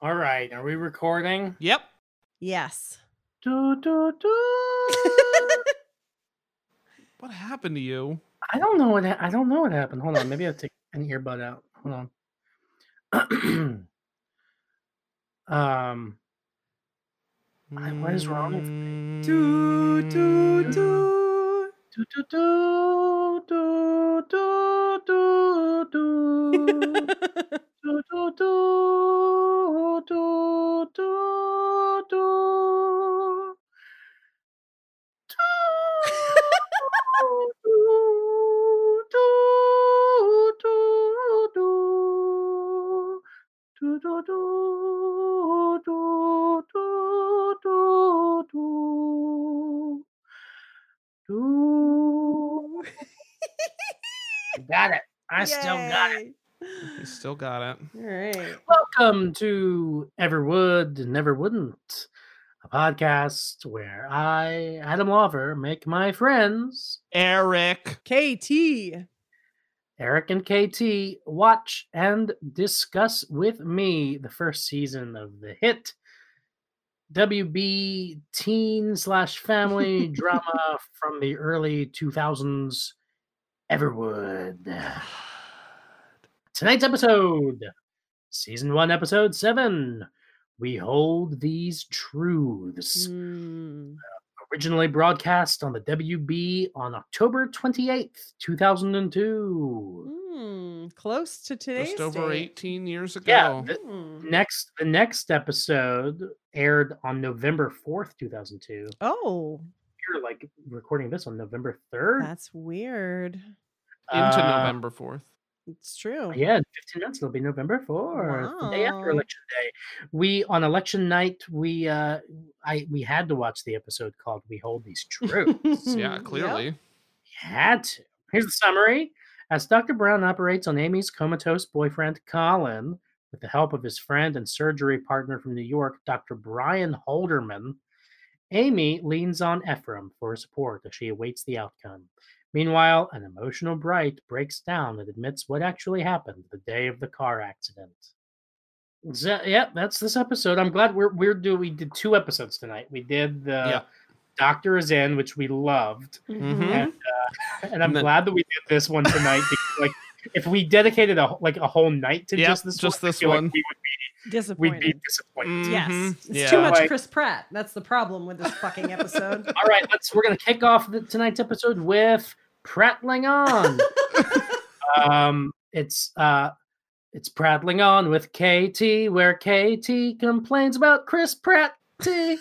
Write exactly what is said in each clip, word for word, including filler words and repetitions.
All right, are we recording? Yep. Yes. Do, do, do. What happened to you? I don't know what ha- I don't know what happened. Hold on, maybe I'll take an earbud out. Hold on. um, I- what is wrong with me? Do, do, do. Do, do, do, do, do, do, do. Do, do, do, do, do, do. I got it. I still got it. You still got it. All right. Welcome to Everwood and Never Wouldn't, a podcast where I, Adam Lover, make my friends Eric. K T. Eric and K T watch and discuss with me the first season of the hit W B teen slash family drama from the early two thousands, Everwood. Tonight's episode, season one, episode seven, We Hold These Truths. Mm. Originally broadcast on the W B on October twenty-eighth, two thousand two. Mm. Close to today's Just over date. eighteen years ago. Yeah, the, Mm. next the next episode aired on November fourth, two thousand two. Oh, You're like recording this on November third. that's weird. Into Uh, November fourth. It's true. Yeah, in fifteen minutes it'll be November fourth, the day after Wow. election day. We on election night we uh I we had to watch the episode called We Hold These Truths. Yeah, Yep. clearly. Had to. Here's the summary. As Doctor Brown operates on Amy's comatose boyfriend, Colin, with the help of his friend and surgery partner from New York, Doctor Brian Holderman, Amy leans on Ephraim for support as she awaits the outcome. Meanwhile, an emotional Bright breaks down and admits what actually happened the day of the car accident. So, yeah, that's this episode. I'm glad we're we're do we did two episodes tonight. We did the Yeah. Doctor is In, which we loved. Mhm. And, uh, and I'm And then- glad that we did this one tonight. Because, like, if we dedicated a like a whole night to Yep, just this, just one, I this feel like one. we would be Disappointed. we'd be disappointed. Yes. Mhm. It's Yeah. too much Like- Chris Pratt. That's the problem with this fucking episode. All right, let's. We're gonna kick off the, tonight's episode with prattling on. um, it's uh, it's prattling on with K T, where K T complains about Chris Pratt. T.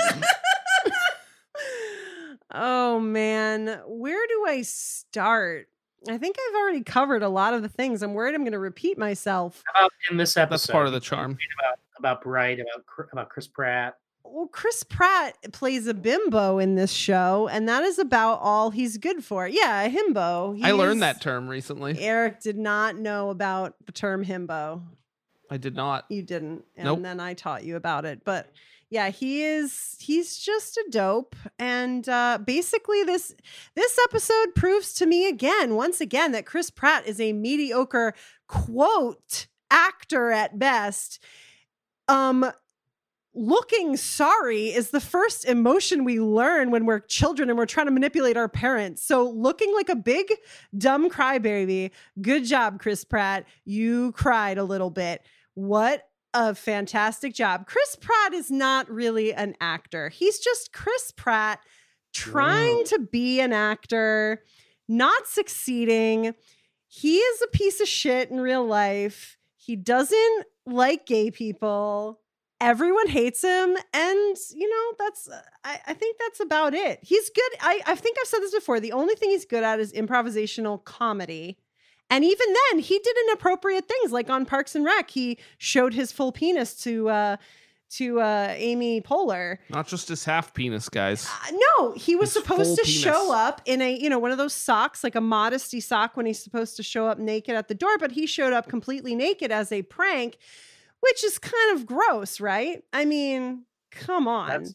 Oh man, where do I start? I think I've already covered a lot of the things. I'm worried I'm going to repeat myself. About in this episode, That's part of the you charm. complain About about Bright, about Cr- about Chris Pratt. Well, Chris Pratt plays a bimbo in this show, and that is about all he's good for. Yeah, a himbo. I learned He's- that term recently. Eric did not know about the term himbo. I did not. You didn't, and Nope. then I taught you about it. But yeah, he is he's just a dope. And uh, basically this this episode proves to me again, once again, that Chris Pratt is a mediocre quote actor at best. Um looking sorry is the first emotion we learn when we're children and we're trying to manipulate our parents. So looking like a big dumb crybaby. Good job, Chris Pratt. You cried a little bit. What a fantastic job. Chris Pratt is not really an actor. He's just Chris Pratt trying to be an actor, not succeeding. He is a piece of shit in real life. He doesn't like gay people. Everyone hates him. And, you know, that's, I, I think that's about it. He's good. I, I think I've said this before. The only thing he's good at is improvisational comedy. And even then, he did inappropriate things. Like on Parks and Rec, he showed his full penis to uh, to uh, Amy Poehler. Not just his half penis, guys. Uh, no, he was His supposed full to penis. show up in a, you know, one of those socks, like a modesty sock when he's supposed to show up naked at the door, but he showed up completely naked as a prank, which is kind of gross, right? I mean, come on. That's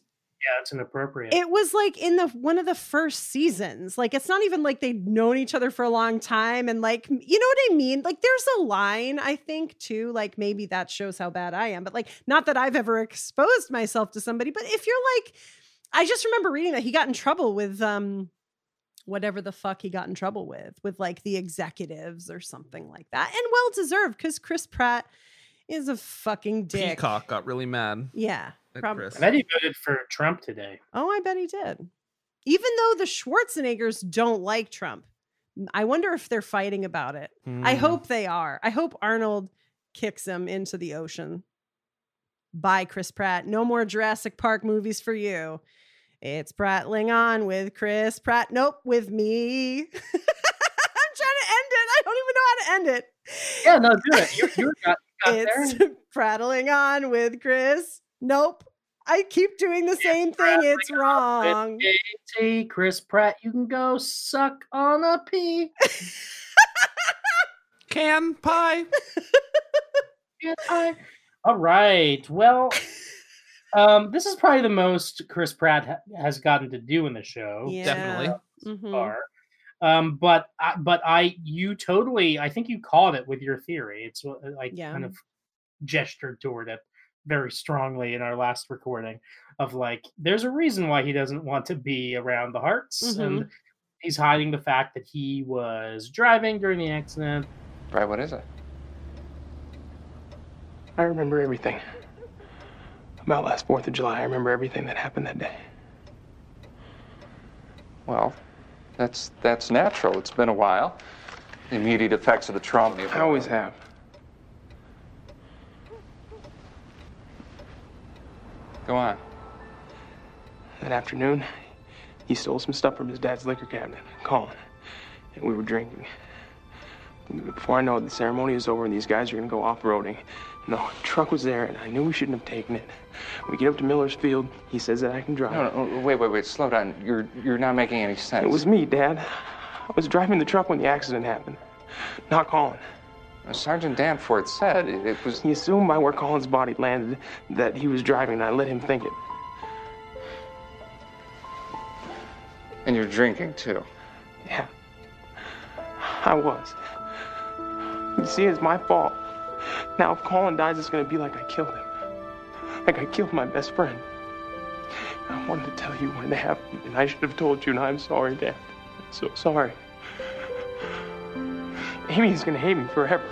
Yeah, it's inappropriate. It was like in the one of the first seasons. Like it's not even like they'd known each other for a long time. And like, you know what I mean? Like there's a line, I think, too. Like maybe that shows how bad I am. But like, not that I've ever exposed myself to somebody. But if you're like, I just remember reading that he got in trouble with um whatever the fuck he got in trouble with, with like the executives or something like that. And well deserved, because Chris Pratt is a fucking dick. Peacock got really mad. Yeah, at probably. Chris. I bet he voted for Trump today. Oh, I bet he did. Even though the Schwarzeneggers don't like Trump. I wonder if they're fighting about it. I Hmm. hope they are. I hope Arnold kicks him into the ocean. Bye, Chris Pratt. No more Jurassic Park movies for you. It's prattling on with Chris Pratt. Nope, with me. I'm trying to end it. I don't even know how to end it. Yeah, no, do it. You're, you're got, got It's there. prattling on with Chris. Nope. I keep doing the same thing. It's wrong. Hey, Chris Pratt, you can go suck on a pea. Can pie. Yeah, I- All right. Well, um, this is probably the most Chris Pratt ha- has gotten to do in the show. Yeah. Definitely. so Mhm. far. Um, but I, but I, you totally, I think you called it with your theory. It's what I Yeah. kind of gestured toward it very strongly in our last recording of like, there's a reason why he doesn't want to be around the Hearts, Mhm. and he's hiding the fact that he was driving during the accident. Right, what is it? I remember everything. About last fourth of July, I remember everything that happened that day. Well, that's that's natural. It's been a while. The immediate effects of the trauma. I always have. Go on. That afternoon, he stole some stuff from his dad's liquor cabinet, Colin, and we were drinking. Before I know it, the ceremony is over and these guys are gonna go off-roading. No, the truck was there and I knew we shouldn't have taken it. We get up to Miller's Field, he says that I can drive. No, no, wait, wait, wait. Slow down. You're you're not making any sense. It was me, Dad. I was driving the truck when the accident happened, not Colin. Sergeant Danforth said it, it was. He assumed by where Colin's body landed that he was driving, and I let him think it. And you're drinking too. Yeah, I was. You see, it's my fault. Now, if Colin dies, it's gonna be like I killed him. Like I killed my best friend. I wanted to tell you when it happened, and I should have told you, and I'm sorry, Dad. I'm so sorry. Amy's gonna hate me forever.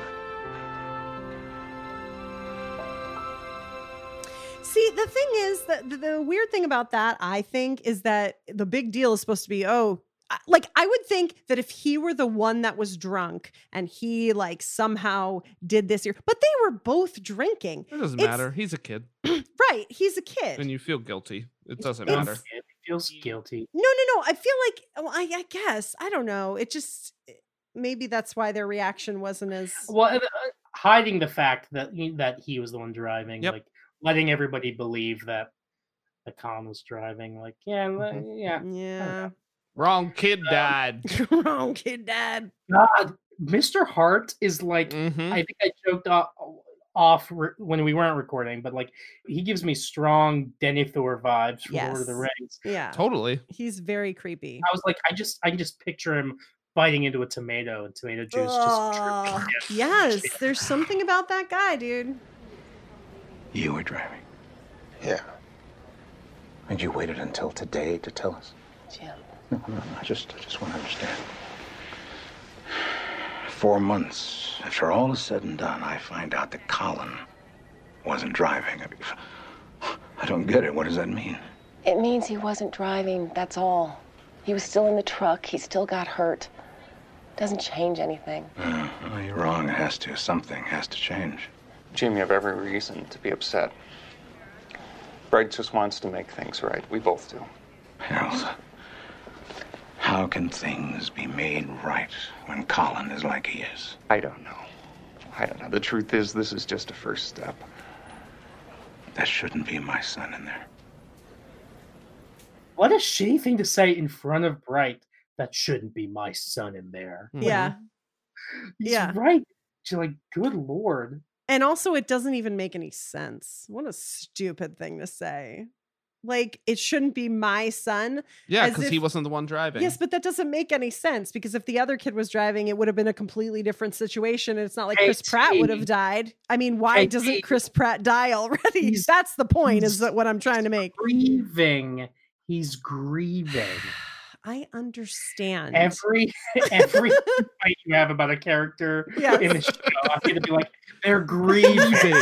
See, the thing is that the, the weird thing about that, I think, is that the big deal is supposed to be, oh, I- like I would think that if he were the one that was drunk and he like somehow did this here, but they were both drinking. It doesn't It's- matter. He's a kid, Right. He's a kid. and you feel guilty. It doesn't It's- matter. It feels guilty. No, no, no. I feel like, well, I, I guess, I don't know. It just, maybe that's why their reaction wasn't as. Well, uh, uh, hiding the fact that he, that he was the one driving, Yep. like letting everybody believe that that Colin was driving. Like, yeah, le- Mhm. yeah. Yeah. Wrong kid Um, died. Wrong kid, Dad. God, Mister Hart is like. Mhm. I think I joked off, off re- when we weren't recording, but like he gives me strong Denethor vibes from Lord of the Yes. Rings. Yeah. Totally. He's very creepy. I was like, I just, I can just picture him biting into a tomato and tomato juice just. Ugh. dripping down. Yes, there's something about that guy, dude. You were driving. Yeah. And you waited until today to tell us? Jim. No, no, no. I just, I just want to understand. Four months after all is said and done, I find out that Colin wasn't driving. I mean, I don't get it. What does that mean? It means he wasn't driving, that's all. He was still in the truck. He still got hurt. Doesn't change anything. Uh, well, you're wrong. It has to. Something has to change. Jim, you have every reason to be upset. Brad just wants to make things right. We both do. Harold, how can things be made right when Colin is like he is? I don't know. I don't know. The truth is, this is just a first step. That shouldn't be my son in there. What a shitty thing to say in front of Bright. That shouldn't be my son in there. Mhm. Yeah. He's Yeah. right. She's like, good lord. And also, it doesn't even make any sense. What a stupid thing to say. like it shouldn't be my son. Yeah, as because if- he wasn't the one driving. Yes, but that doesn't make any sense because if the other kid was driving, it would have been a completely different situation. And it's not like Chris Pratt would have died. I mean, why K T. doesn't Chris Pratt die already? He's- That's the point, is he's- that what I'm trying to make. Grieving. He's grieving. I understand. Every every fight you have about a character Yes. in the show, I'm gonna be like, they're grieving.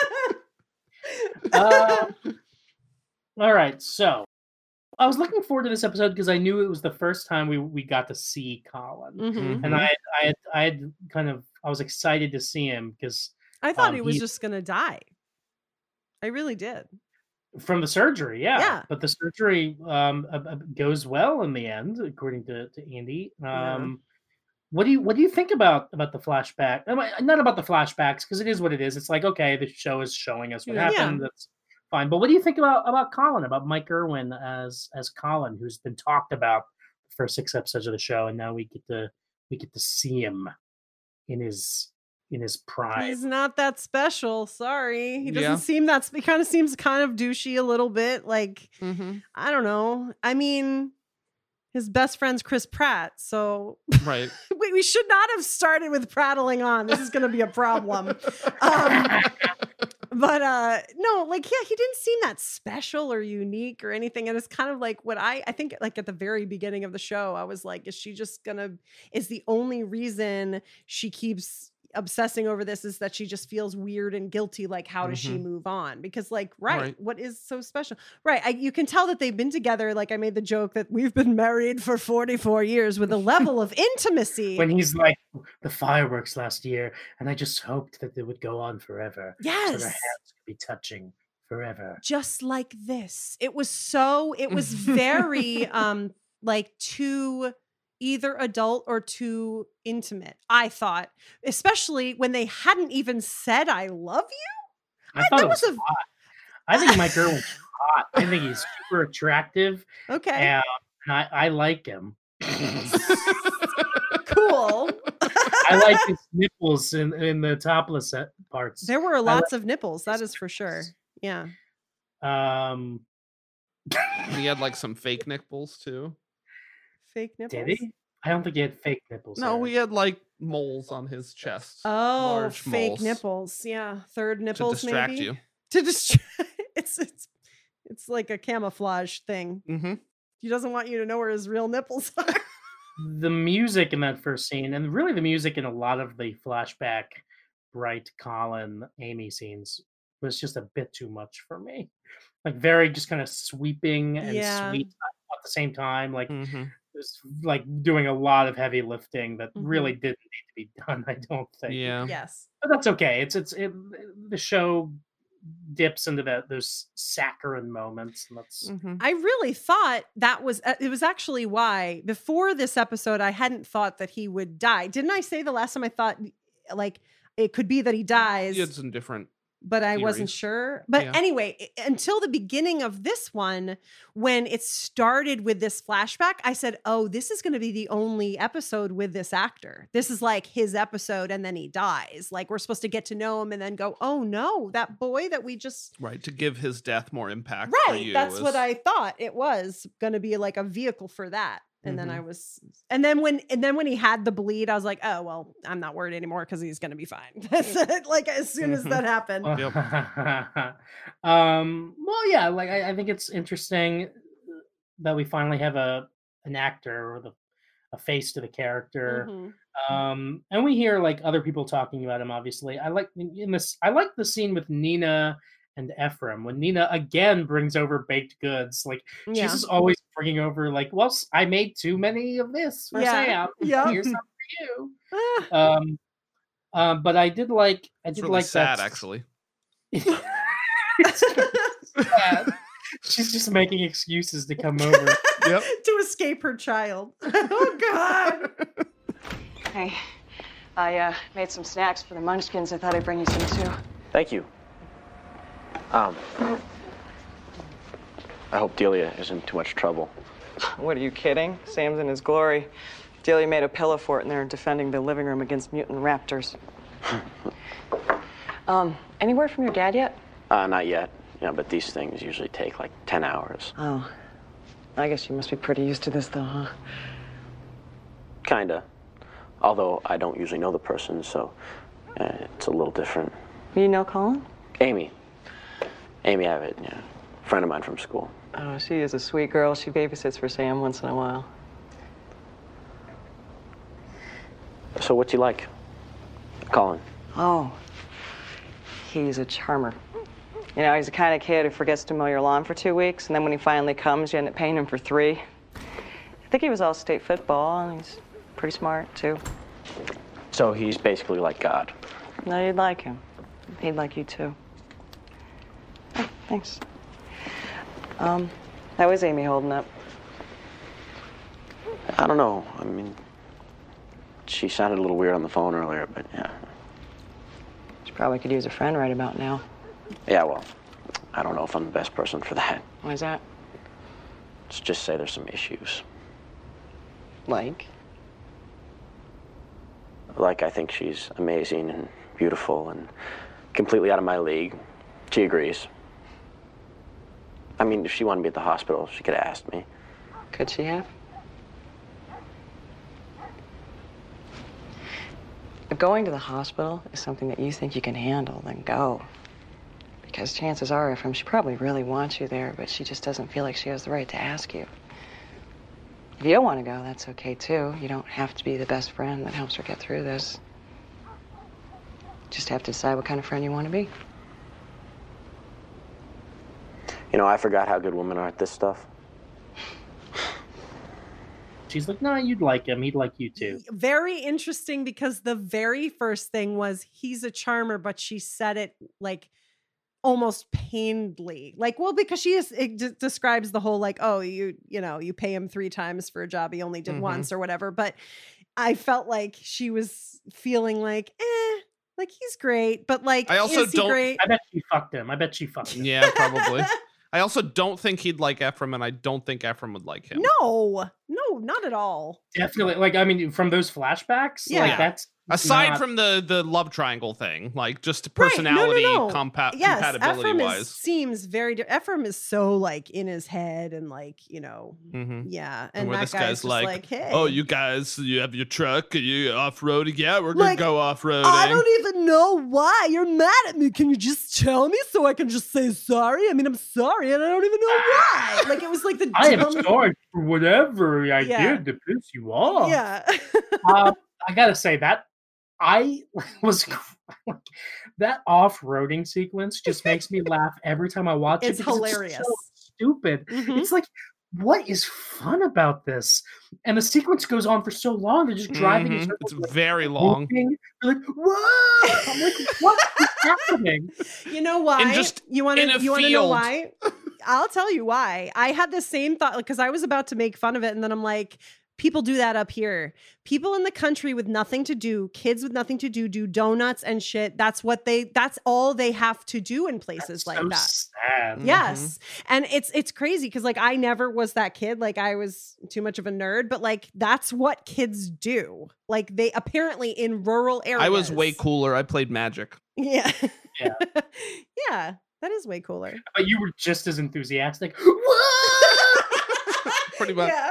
uh, all right, so I was looking forward to this episode because I knew it was the first time we we got to see Colin, Mhm. and I I had, I had kind of I was excited to see him because I thought um, he was he- just going to die. I really did. from the surgery, yeah, Yeah. but the surgery um uh, uh, goes well in the end, according to, to Andy. Um, Yeah. what do you what do you think about about the flashback? I mean, not about the flashbacks because it is what it is. It's like, okay, the show is showing us what Yeah. happened. That's fine. But what do you think about about Colin? About Mike Irwin as as Colin, who's been talked about the first six episodes of the show, and now we get to we get to see him in his in his prime. He's not that special. Sorry. He doesn't Yeah. seem that, sp- he kind of seems kind of douchey a little bit. Like, Mhm. I don't know. I mean, his best friend's Chris Pratt. So Right. we, we should not have started with prattling on. This is going to be a problem. Um, but uh, no, like, yeah, he didn't seem that special or unique or anything. And it's kind of like what I, I think like at the very beginning of the show, I was like, is she just going to, is the only reason she keeps obsessing over this is that she just feels weird and guilty, like how does she Mhm. move on? Because like right, Right. what is so special? Right, I, you can tell that they've been together. Like I made the joke that we've been married for forty-four years with a level of intimacy. When he's like, the fireworks last year, and I just hoped that they would go on forever. So Yes. their hands could be touching forever. Just like this, it was so it was very um like too either adult or too intimate, I thought, especially when they hadn't even said I love you. I thought that it was, was a- hot. I think Mike Irwin's hot. I think he's super attractive, Okay. and I, I like him. Cool. I like his nipples in, in the topless set parts. There were I lots of nipples, that is for sure. Yeah. Um, He had like some fake nipples too. Fake nipples. did he? I don't think he had fake nipples. No, Eric. he had like moles on his chest. Oh, Large fake moles nipples. Yeah. Third to nipples distract maybe. you. To distract. It's it's it's like a camouflage thing. Mm-hmm. He doesn't want you to know where his real nipples are. The music in that first scene, and really the music in a lot of the flashback, Bright, Colin, Amy scenes, was just a bit too much for me. Like very just kind of sweeping and Yeah. sweet at the same time. Like Mm-hmm. it was like doing a lot of heavy lifting that Mhm. really didn't need to be done. I don't think. Yeah. Yes. But that's okay. It's it's it, the show dips into that those saccharine moments, and that's Mm-hmm. I really thought that was uh, it was actually why before this episode I hadn't thought that he would die. Didn't I say the last time I thought like it could be that he dies? He had some different. But I wasn't theories. sure. But Yeah. anyway, i- until the beginning of this one, when it started with this flashback, I said, oh, this is going to be the only episode with this actor. This is like his episode and then he dies. Like we're supposed to get to know him and then go, oh no, that boy that we just. Right, to give his death more impact. for Right. you That's what is- I thought it was going to be like a vehicle for that. And then Mm-hmm. I was, and then when, and then when he had the bleed, I was like, oh, well, I'm not worried anymore because he's going to be fine. That's it. Like as soon as Mhm. that happened. um well yeah, like I, I think it's interesting that we finally have a an actor or the a face to the character. Mhm. Um and we hear like other people talking about him. Obviously, I like in this I like the scene with Nina and Ephraim when Nina again brings over baked goods. Like Yeah. she's just always bringing over like, well, s- I made too many of this for Yeah. Sam. Yeah. Here's some for you. Ah. Um, um, but I did like I It's did really like sad, that. actually. It's sad. She's just making excuses to come over. Yep. To escape her child. Oh God. Hey, I uh, made some snacks for the munchkins. I thought I'd bring you some too. Thank you. Um, I hope Delia isn't too much trouble. What, are you kidding? Sam's in his glory. Delia made a pillow fort and they're defending the living room against mutant raptors. um, any word from your dad yet? Uh, not yet. Yeah, but these things usually take like ten hours. Oh. I guess you must be pretty used to this, though, huh? Kinda. Although I don't usually know the person, so uh, it's a little different. You know Colin? Amy. Amy Abbott, yeah. Friend of mine from school. Oh, she is a sweet girl. She babysits for Sam once in a while. So what's he like? Colin. Oh. He's a charmer. You know, he's the kind of kid who forgets to mow your lawn for two weeks, and then when he finally comes, you end up paying him for three. I think he was all state football, and he's pretty smart, too. So he's basically like God. No, you'd like him. He'd like you, too. Oh, thanks. Um, how is Amy holding up? I don't know. I mean, she sounded a little weird on the phone earlier, but yeah. She probably could use a friend right about now. Yeah, well, I don't know if I'm the best person for that. Why is that? Let's just say there's some issues. Like? Like, I think she's amazing and beautiful and completely out of my league. She agrees. I mean, if she wanted to be at the hospital, she could have asked me. Could she have? If going to the hospital is something that you think you can handle, then go. Because chances are, Ephraim, she probably really wants you there, but she just doesn't feel like she has the right to ask you. If you don't want to go, that's okay, too. You don't have to be the best friend that helps her get through this. Just have to decide what kind of friend you want to be. You know, I forgot how good women are at this stuff. She's like, no, you'd like him. He'd like you too. Very interesting because the very first thing was he's a charmer, but she said it like almost painedly. Like, well, because she is, it d- describes the whole like, oh, you, you know, you pay him three times for a job he only did Mhm. once or whatever. But I felt like she was feeling like, eh, like he's great, but like, I also is he don't- great? I bet she fucked him. I bet she fucked him. Yeah, probably. I also don't think he'd like Ephraim, and I don't think Ephraim would like him. No, no, not at all. Definitely. Like, I mean, from those flashbacks, Yeah. like that's Aside not- from the the love triangle thing, like just Right, personality no, no, no. compa- Yes, compatibility Ephraim wise. is, seems very. Di- Ephraim is so like in his head and like you know, Mhm. yeah. And, And, where that this guy's, guy's just like, like, hey, oh, you guys, you have your truck, are you off roading? Yeah, we're gonna Like, go off roading. I don't even know why you're mad at me. Can you just tell me so I can just say sorry? I mean, I'm sorry, and I don't even know why. Like it was like the I am dumbest- sorry for whatever I Yeah. did to piss you off. Yeah. uh, I gotta say that I was that off-roading sequence just makes me laugh every time I watch it. It's because hilarious. so stupid. Mhm. It's like, what is fun about this? And the sequence goes on for so long. They're just driving in Mhm. circles, It's like, very long. moving. They're like, whoa! I'm like, what is happening? You know why? just you want in a to you want to know field. why? I'll tell you why. I had the same thought because I was about to make fun of it and then I'm like, people do that up here. People in the country with nothing to do, kids with nothing to do, do donuts and shit. That's what they that's all they have to do in places like so that. sad. Yes. And it's it's crazy because like I never was that kid. Like I was too much of a nerd, but like that's what kids do. Like they apparently in rural areas. I was way cooler. I played Magic. Yeah. Yeah. Yeah. That is way cooler. But you were just as enthusiastic. Pretty much. Yeah.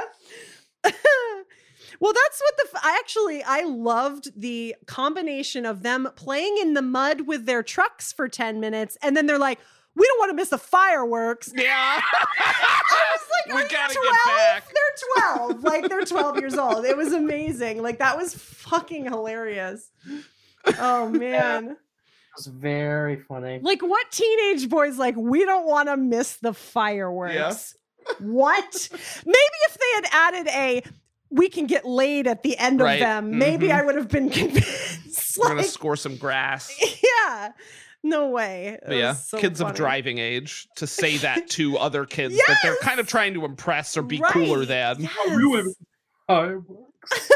Well, that's what the f- I actually I loved the combination of them playing in the mud with their trucks for ten minutes and then they're like, we don't want to miss the fireworks. Yeah. I was like, We are you gotta get twelve? back. They're twelve. Like they're twelve years old. It was amazing. Like that was fucking hilarious. Oh man. It was very funny. Like what teenage boys like, we don't want to miss the fireworks. What? Maybe if they had added a we can get laid at the end Right. of them, maybe Mhm. I would have been convinced. We're gonna Like, score some grass. yeah. No way. It But yeah, was so kids funny. of driving age to say that to other kids that they're Yes! kind of trying to impress or be Right. cooler than. Yes. Ruin fireworks.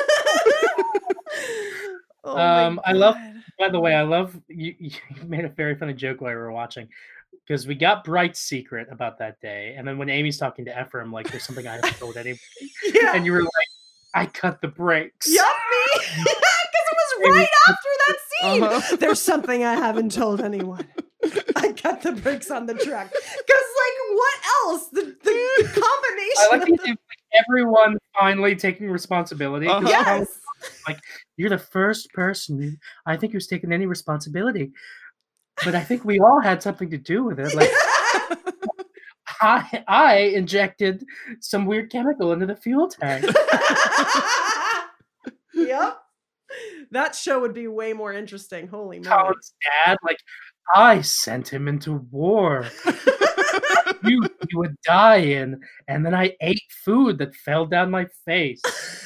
Oh my Um, I love- God. By the way, I love you. You made a very funny joke while we were watching because we got Bright's secret about that day, and then when Amy's talking to Ephraim, like, "There's something I haven't told anybody," Yeah. and you were like, "I cut the brakes." Yup, me. Because it was right after that scene. Uh-huh. There's something I haven't told anyone. I cut the brakes on the truck. Because, like, what else? The, the, the combination. I like of the the- idea of, like, everyone finally taking responsibility. 'cause Uh-huh. Colin- Yes. Like, you're the first person I think who's taken any responsibility. But I think we all had something to do with it. Like, I, I injected some weird chemical into the fuel tank. Yep. That show would be way more interesting. Holy moly. Colin's dad, like, I sent him into war. you, you would die in, and then I ate food that fell down my face.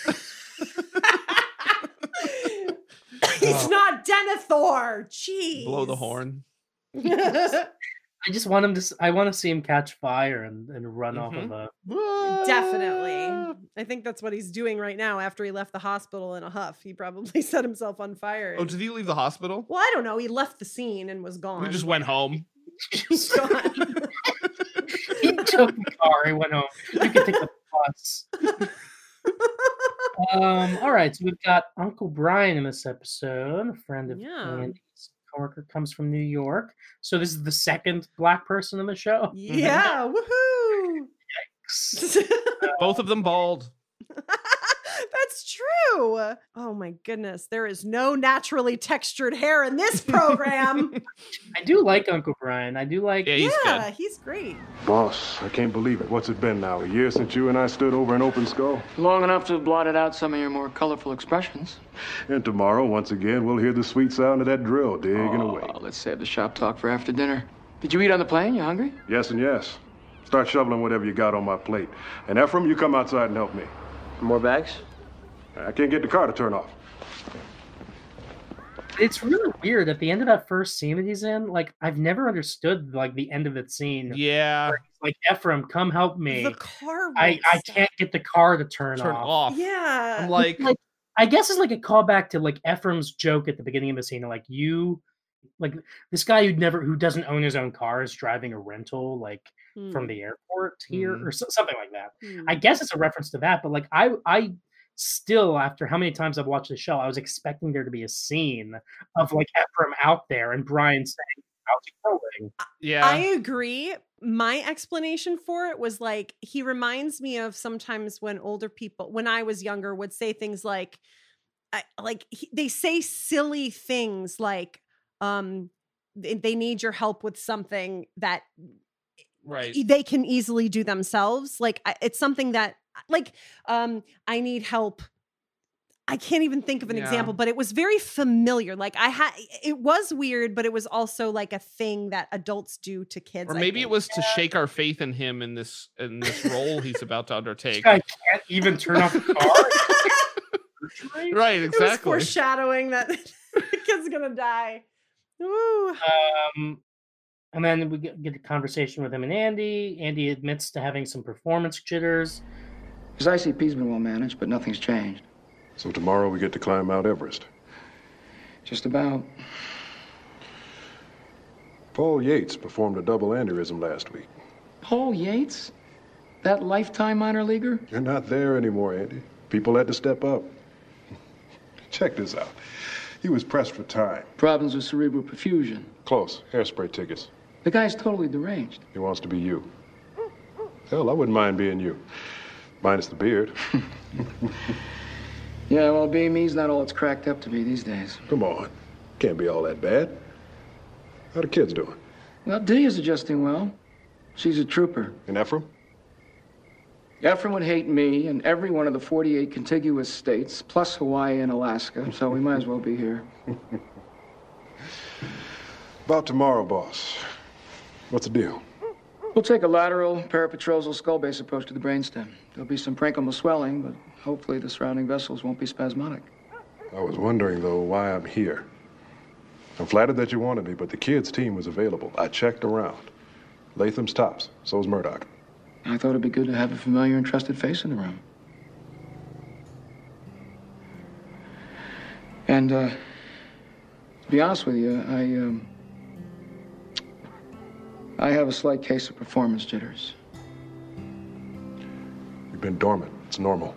He's Oh. not Denethor. Jeez. Blow the horn. I just want him to. s- I want to see him catch fire and, and run off of a. Definitely. I think that's what he's doing right now after he left the hospital in a huff. He probably set himself on fire. Oh, did he leave the hospital? Well, I don't know. He left the scene and was gone. He just went home. He's gone. He took the car. He went home. You can take the bus. um. All right. So we've got Uncle Brian in this episode. A friend of Yeah. Andy's coworker, comes from New York. So this is the second black person in the show. Yeah. Woohoo. Both of them bald. That's true. Oh my goodness. There is no naturally textured hair in this program. I do like Uncle Brian. I do like. Yeah, he's yeah, good. he's great. Boss, I can't believe it. What's it been now? A year since you and I stood over an open skull? Long enough to have blotted out some of your more colorful expressions. And tomorrow, once again, we'll hear the sweet sound of that drill digging Oh, away. let's save the shop talk for after dinner. Did you eat on the plane? You hungry? Yes and yes. Start shoveling whatever you got on my plate. And Ephraim, you come outside and help me. More bags? I can't get the car to turn off. It's really weird at the end of that first scene that he's in. Like, I've never understood like the end of that scene. Yeah. where he's like, Ephraim, come help me. The car. I, won't I stop. can't get the car to turn, Turn off. off. Yeah. I'm like, Like, I guess it's like a callback to like Ephraim's joke at the beginning of the scene. Like you, like this guy who never who doesn't own his own car is driving a rental like Hmm. from the airport here Mhm. or so, something like that. Hmm. I guess it's a reference to that, but like I I still, after how many times I've watched the show, I was expecting there to be a scene of like Ephraim out there and Brian saying, "How's it going?" yeah. I agree. My explanation for it was like he reminds me of sometimes when older people, when I was younger, would say things like, I, like he, they say silly things like, um, they, they need your help with something that right. they can easily do themselves. Like I- it's something that, like, um, I need help. I can't even think of an Yeah. example, but it was very familiar. Like I had, it was weird, but it was also like a thing that adults do to kids. Or I maybe it think. was to shake our faith in him in this in this role he's about to This undertake. guy can't even turn off the car. Right, It was exactly. foreshadowing that the kid's gonna die. Woo. Um, and then we get, get a conversation with him and Andy. Andy admits to having some performance jitters. His I C P's been well managed, but nothing's changed. So tomorrow we get to climb Mount Everest. Just about. Paul Yates performed a double aneurysm last week. Paul Yates? That lifetime minor leaguer? You're not there anymore, Andy. People had to step up. Check this out. He was pressed for time. Problems with cerebral perfusion. Close. Hairspray tickets. The guy's totally deranged. He wants to be you. Hell, I wouldn't mind being you. Minus the beard. Yeah, well, being me's not all it's cracked up to be these days. Come on. Can't be all that bad. How the kids doing? Well, Dia's adjusting well. She's a trooper. And Ephraim? Ephraim would hate me and every one of the forty-eight contiguous states, plus Hawaii and Alaska, so we might as well be here. About tomorrow, boss. What's the deal? We'll take a lateral parapetrosal skull base approach to the brainstem. There'll be some parenchymal swelling, but hopefully the surrounding vessels won't be spasmodic. I was wondering, though, why I'm here. I'm flattered that you wanted me, but the kids' team was available. I checked around. Latham's tops. So's Murdoch. I thought it'd be good to have a familiar and trusted face in the room. And, uh, to be honest with you, I, um, I have a slight case of performance jitters. You've been dormant. It's normal.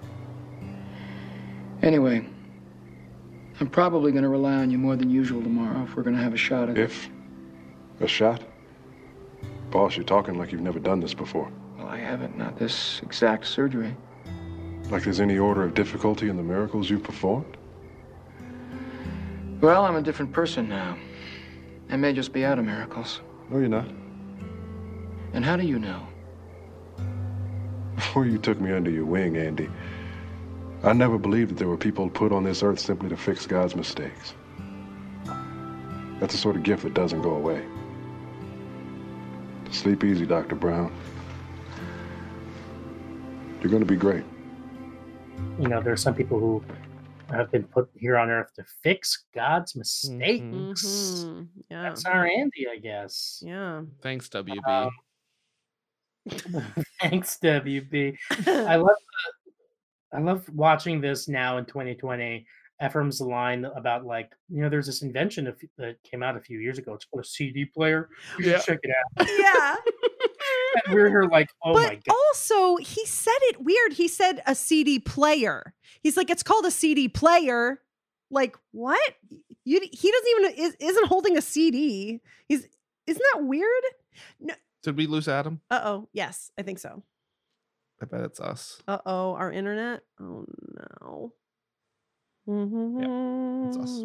Anyway, I'm probably going to rely on you more than usual tomorrow if we're going to have a shot at it. If? A shot? Boss, you're talking like you've never done this before. Well, I haven't. Not this exact surgery. Like there's any order of difficulty in the miracles you've performed? Well, I'm a different person now. I may just be out of miracles. No, you're not. And how do you know? Before you took me under your wing, Andy, I never believed that there were people put on this earth simply to fix God's mistakes. That's the sort of gift that doesn't go away. Sleep easy, Doctor Brown. You're going to be great. You know, there are some people who have been put here on earth to fix God's mistakes. Mhm. Yeah. That's our Andy, I guess. Yeah. Thanks, W B. Um, thanks, W B. I love the, I love watching this now in twenty twenty. Ephraim's line about, like, you know, there's this invention of, that came out a few years ago. It's called a C D player. You should Yeah. check it out. Yeah. And we're here like, oh but my god. also, he said it weird. He said a C D player. He's like, it's called a C D player. Like, what? You, he doesn't even is, isn't holding a C D. He's isn't that weird? No. Did we lose Adam? Uh oh. Yes, I think so. I bet it's us. Uh oh, our internet. Oh no. Mm-hmm. It's us.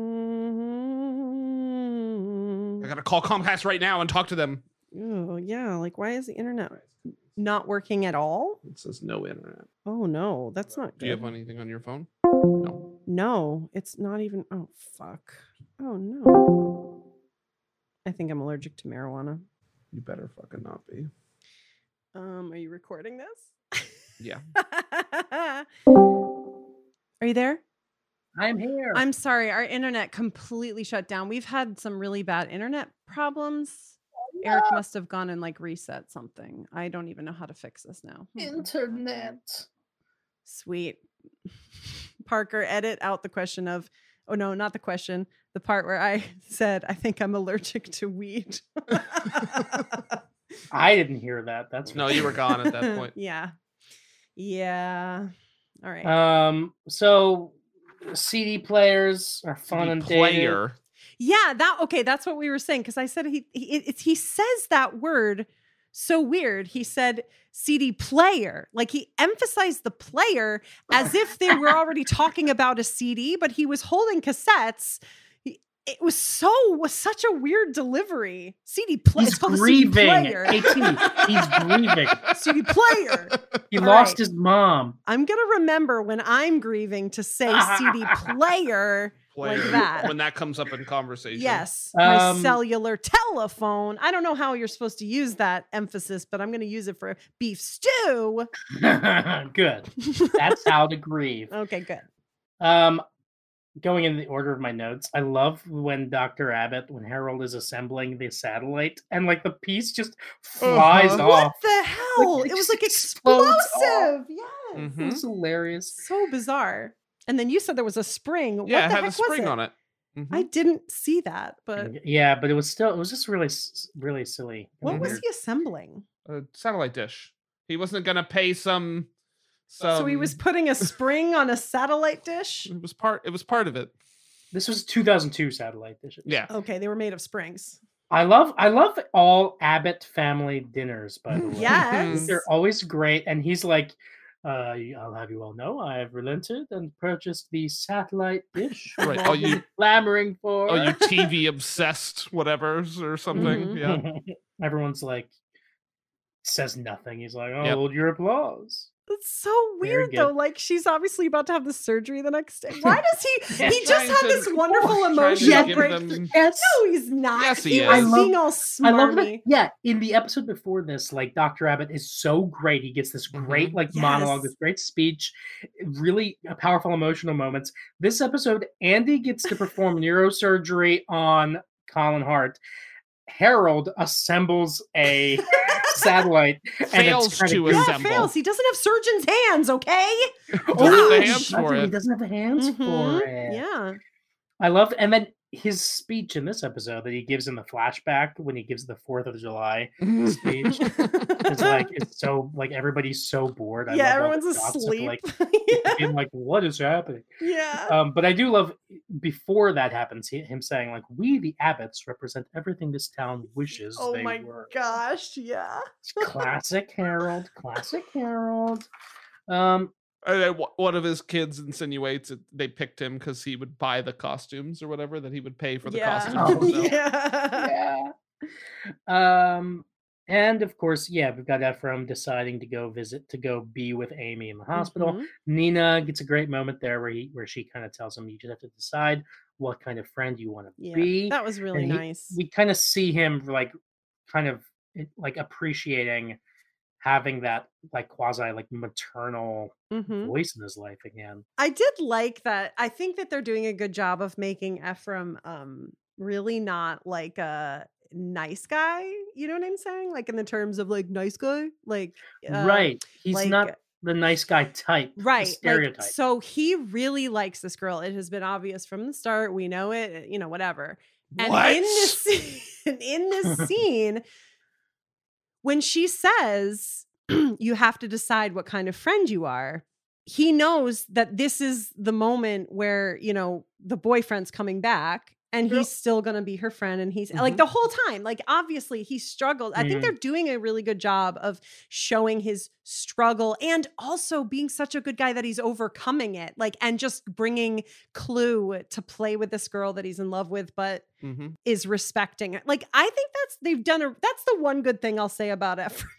I gotta call Comcast right now and talk to them. Oh yeah, like why is the internet not working at all? It says no internet. Oh no, that's not good. Do you have anything on your phone? No, it's not even. Oh fuck. Oh no. I think I'm allergic to marijuana. You better fucking not be. Um, are you recording this? Yeah. Are you there? I'm here. I'm sorry, our internet completely shut down. We've had some really bad internet problems. Eric must have gone and like reset something. I don't even know how to fix this now. Internet. Sweet. Parker, edit out the question of, oh no, not the question. The part where I said, I think I'm allergic to weed. I didn't hear that. That's No, you were gone at that point. Yeah. Yeah. All right. Um, so C D players are fun and dated. Player. Yeah, that okay. That's what we were saying because I said he he it's, he says that word so weird. He said C D player, like he emphasized the player as if they were already talking about a C D, but he was holding cassettes. He, it was so was such a weird delivery. C D player. He's grieving. Hey, T, he's grieving. C D player. He All lost right. his mom. I'm gonna remember when I'm grieving to say C D player. Player. Like that. When that comes up in conversation. Yes, my Um, cellular telephone. I don't know how you're supposed to use that emphasis, but I'm going to use it for beef stew. Good. That's how to grieve. Okay, good. Um, going in the order of my notes, I love when Doctor Abbott, when Harold is assembling the satellite, and like the piece just flies Uh-huh. What off. the hell? Like, it was just like explodes explosive. off. Yes. Mhm. It was hilarious. So bizarre. And then you said there was a spring. Yeah, what it the had heck a was spring it? on it. Mhm. I didn't see that, but Yeah, but it was still, it was just really, s- really silly. what was Weird. he assembling? A satellite dish. He wasn't gonna pay some. some so he was putting a spring on a satellite dish? It was part. It was part of it. This was two thousand two satellite dishes. Yeah. Okay, they were made of springs. I love I love all Abbott family dinners, by the way. Yes. They're always great. And he's like, uh, I'll have you all know I have relented and purchased the satellite dish. we've Right. all Oh, you- been clamoring for. Oh, you T V obsessed, whatever's or something. Mhm. Yeah. Everyone's like, says nothing. He's like, oh, Yep. hold your applause. It's so Very weird though. good. Like she's obviously about to have the surgery the next day. Why does he? Yeah. He just Trying had to- this wonderful trying to emotional give break. them- Yes. No, he's not. Yes, he he is. was I love- being all I love that. smarmy. Yeah, in the episode before this, like Doctor Abbott is so great. He gets this great like monologue, Yes. this great speech, really powerful emotional moments. This episode, Andy gets to perform neurosurgery on Colin Hart. Harold assembles a satellite and Fails it's kinda to goofy. Yeah, assemble. fails. He doesn't have surgeon's hands. Okay. Doesn't have Oh, the hands shut for He it. doesn't have the hands Mhm. for it. Yeah. I love, and then his speech in this episode that he gives in the flashback when he gives the Fourth of July speech is like it's so like everybody's so bored. I Yeah, love all the everyone's shots of, asleep. like, being like, what is happening? Yeah. Um, but I do love before that happens, he, him saying like, "We the Abbotts represent everything this town wishes Oh they my were." gosh, yeah. Classic Harold. Classic Harold. Um, And then wh- one of his kids insinuates that they picked him because he would buy the costumes or whatever, that he would pay for the Yeah. costumes. Oh, himself. Yeah. yeah. Um, and of course, yeah, we've got Ephraim deciding to go visit, to go be with Amy in the hospital. Mhm. Nina gets a great moment there where he, where she kind of tells him, "You just have to decide what kind of friend you want to Yeah, be." that was really And he- nice. We kind of see him like, kind of like appreciating having that like quasi like maternal Mhm. voice in his life again. I did like that. I think that they're doing a good job of making Ephraim um really not like a nice guy. You know what I'm saying? Like in the terms of like nice guy, like uh, right. He's like- not the nice guy type. the right. Like, stereotype. so he really likes this girl. It has been obvious from the start. We know it. You know, whatever. And What? in this scene, in this scene, when she says you have to decide what kind of friend you are, he knows that this is the moment where, you know, the boyfriend's coming back and Yep. he's still going to be her friend. And he's Mhm. like the whole time, like obviously he struggled. I think Mhm. they're doing a really good job of showing his struggle and also being such a good guy that he's overcoming it, like, and just bringing Clue to play with this girl that he's in love with, but Mhm. is respecting it. Like, I think that's, they've done a, that's the one good thing I'll say about Ephraim.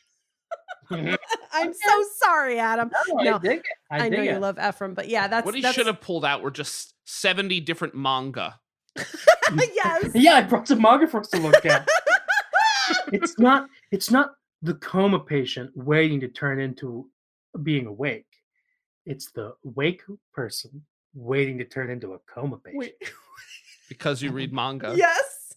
I'm so sorry, Adam. No, I No, dig it. I, I know dig you it. love Ephraim, but yeah, that's What he that's, should have pulled out were just seventy different manga. yes. Yeah, I brought some manga for us to look at. it's not it's not the coma patient waiting to turn into being awake. It's the awake person waiting to turn into a coma patient. Wait. Because you read manga. Yes.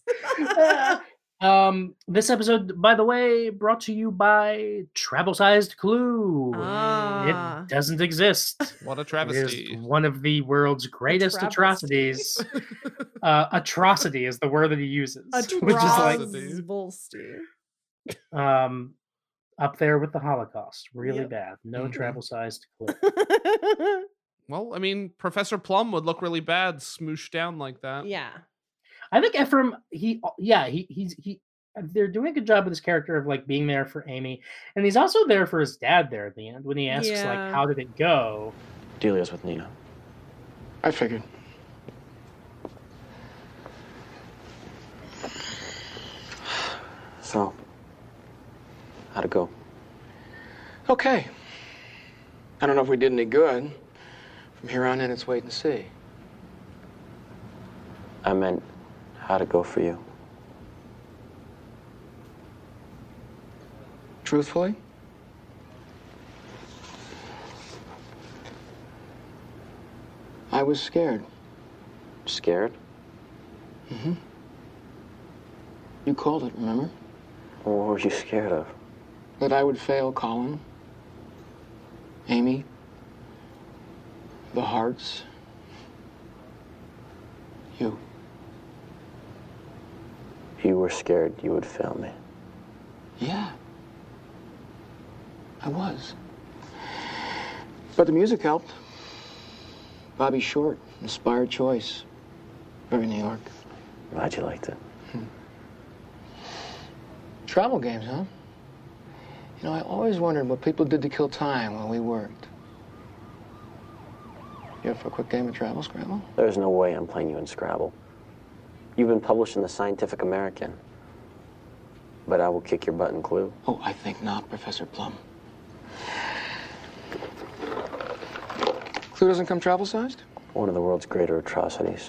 Um, this episode, by the way, brought to you by Travel-Sized Clue. Ah. It doesn't exist. What a It is travesty. one of the world's greatest travesty. atrocities. uh, atrocity is the word that he uses, which is like Atrocity. um, up there with the Holocaust. Really Yep. bad. No Mhm. travel-sized Clue. Well, I mean, Professor Plum would look really bad smooshed down like that. Yeah. I think Ephraim, he, yeah, he, he's, he, they're doing a good job with his character of like being there for Amy, and he's also there for his dad there at the end when he asks Yeah. like, "How did it go?" Delia's with Nina. I figured. So, how'd it go? Okay. I don't know if we did any good. From here on in, it's wait and see. I meant, how'd it go for you? Truthfully? I was scared. Scared? Mm-hmm. You called it, remember? What were you scared of? That I would fail Colin, Amy, the Hearts, you. You were scared you would fail me. Yeah. I was. But the music helped. Bobby Short, inspired choice. Very New York. Glad you liked it. Travel games, huh? You know, I always wondered what people did to kill time while we worked. You up for a quick game of Travel Scrabble? There's no way I'm playing you in Scrabble. You've been published in the Scientific American. But I will kick your butt in Clue. Oh, I think not, Professor Plum. Clue doesn't come travel-sized? One of the world's greater atrocities.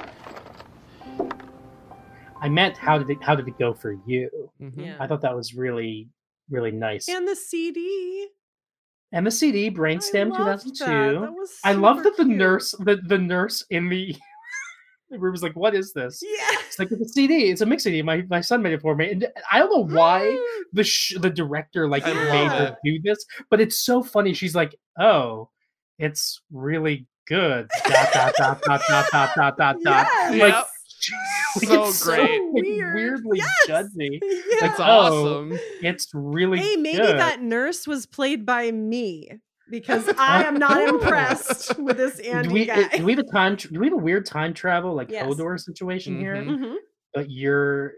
I meant, how did it, how did it go for you? Mhm. Yeah. I thought that was really, really nice. And the C D. And the C D, Brainstem I two loved thousand that. two. That was I love super that the cute. nurse, the, the nurse in the, the room was like, "What is this?" Yeah. It's like, it's a C D. It's a mix C D. My my son made it for me, and I don't know why the sh- the director like I made love her it. do this, but it's so funny. She's like, "Oh, it's really good." Dot dot dot dot dot dot dot dot dot. Yes. Like Yep. Like, So it's great. like, Weird. weirdly Yes. judgy. Yeah. Like, It's oh, awesome. it's really Hey, maybe good. that nurse was played by me because I am not Oh. impressed with this Andy do we, guy. do we have a time? Do we have a weird time travel like Yes. Hodor situation here? Mhm. Mhm. But you're,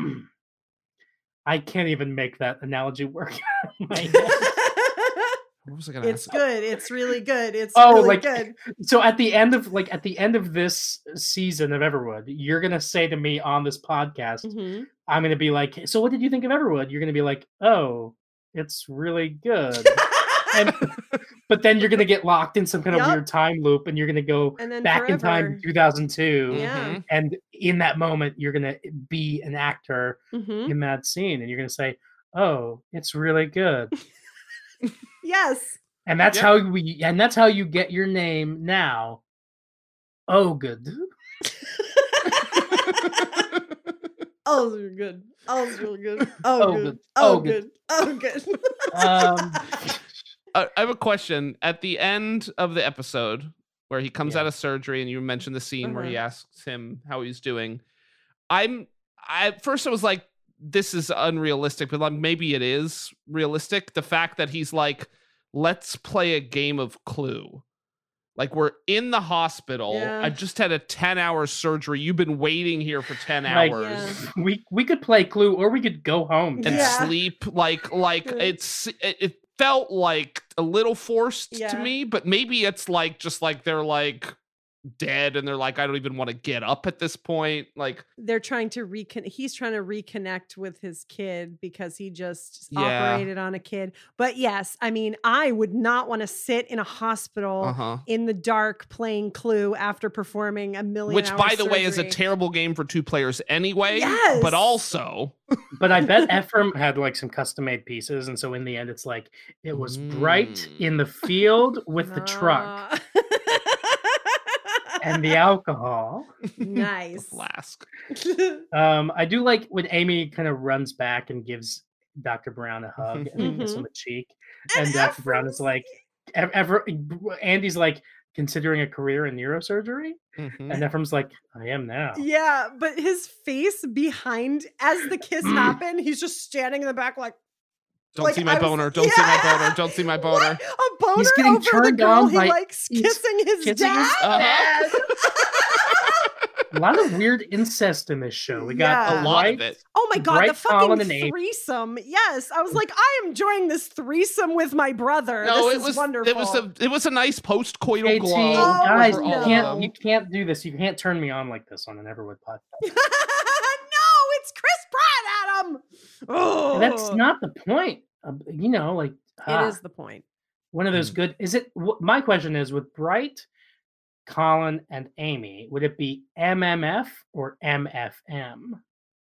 I can't even make that analogy work. in my head. What was I gonna It's ask? good. It's really good. It's Oh, really like good. so at the end of like at the end of this season of Everwood, you're gonna say to me on this podcast, Mhm. I'm gonna be like, so what did you think of Everwood? You're gonna be like, oh, it's really good. and but then you're gonna get locked in some kind of Yup. weird time loop, and you're gonna go And then back in time forever. to two thousand two, Yeah. Mhm. and in that moment, you're gonna be an actor Mhm. in that scene, and you're gonna say, oh, it's really good. Yes. And that's Yep. how we and that's how you get your name now. Oh, good. Oh, it's really good. Oh, it's really good. Oh, Oh, good. good. Oh, Oh, good. good. Oh, good. Um, Uh, I have a question. At the end of the episode, where he comes Yeah. out of surgery, and you mentioned the scene where he Uh-huh. asks him how he's doing. I'm. I at first I was like, this is unrealistic, but like maybe it is realistic. The fact that he's like, let's play a game of Clue. Like, we're in the hospital. Yeah. I just had a ten hour surgery. You've been waiting here for ten Like, hours. Yeah. we we could play Clue, or we could go home. And Yeah. sleep like like Yeah. it's it, it felt like a little forced to Yeah. me, but maybe it's like just like they're like dead and they're like, I don't even want to get up at this point. Like, They're trying to reconnect. He's trying to reconnect with his kid because he just Yeah. operated on a kid. But yes, I mean, I would not want to sit in a hospital uh-huh. in the dark playing Clue after performing a million. Which, hour by the way, is a surgery. terrible game for two players anyway. Yes. But also, But I bet Ephraim had like some custom made pieces, and so in the end, it's like it was bright Mm. in the field with the truck Ah. and the alcohol. the Nice. flask. Um, I do like when Amy kind of runs back and gives Doctor Brown a hug and a kiss on the cheek, And and Doctor Brown is Ephraim's- like, ev- ever Andy's like considering a career in neurosurgery, Mhm. and Ephraim's like, I am now. Yeah, but his face behind as the kiss happened, he's just standing in the back like, Don't like, see my I was- boner. Don't see my Yeah! boner. Don't see my boner. what? A boner He's getting over the turned girl on he by- likes he's kissing his kissing his dad. A lot of weird incest in this show. We got Yeah. A lot Bright- of it. Oh my god, Bright the fucking Colin and Amy. threesome. Yes. I was like, I am enjoying this threesome with my brother. No, this it is was wonderful. it was a it was a nice post coital J T, glow. Oh, guys, over you all of can't them. you can't do this. You can't turn me on like this on an Everwood podcast. No, it's Chris Pratt, Adam. Oh, That's not the point. Uh, you know, like ah, It is the point. one of Hmm. those good. Is it? wh- My question is, with Bright, Colin, and Amy, would it be M M F or M F M?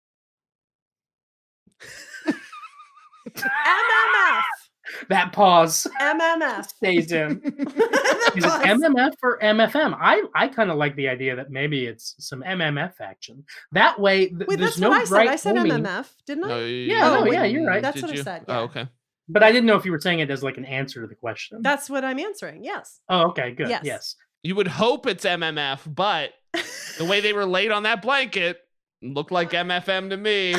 M M F. That pause M M F. stays in. The Is bus. it M M F or M F M? I, I kind of like the idea that maybe it's some M M F action. That way, th- Wait, there's that's no what I said. Bright I said homie- M M F, didn't I? No, Yeah, no, you yeah, you're right. That's Did what I you? said, Oh, yeah. okay. But I didn't know if you were saying it as like an answer to the question. That's what I'm answering. Yes. Oh, okay, good. Yes. Yes. You would hope it's M M F, but the way they were laid on that blanket looked like M F M to me.